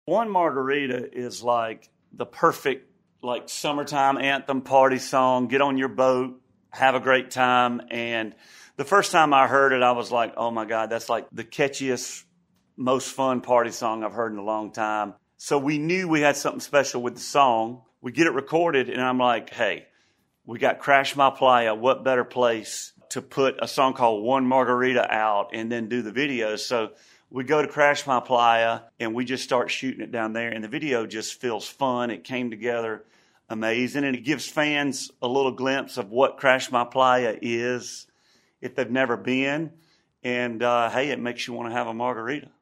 One Margarita is like the perfect like summertime anthem party song. Get on your boat, have a great time. And the first time I heard it, I was like, oh my God, that's like the catchiest, most fun party song I've heard in a long time. So we knew we had something special with the song. We get it recorded, and I'm like, hey, we got Crash My Playa. What better place to put a song called One Margarita out and then do the video? So we go to Crash My Playa, and we just start shooting it down there, and the video just feels fun. It came together amazing, and it gives fans a little glimpse of what Crash My Playa is if they've never been. And, hey, it makes you want to have a margarita.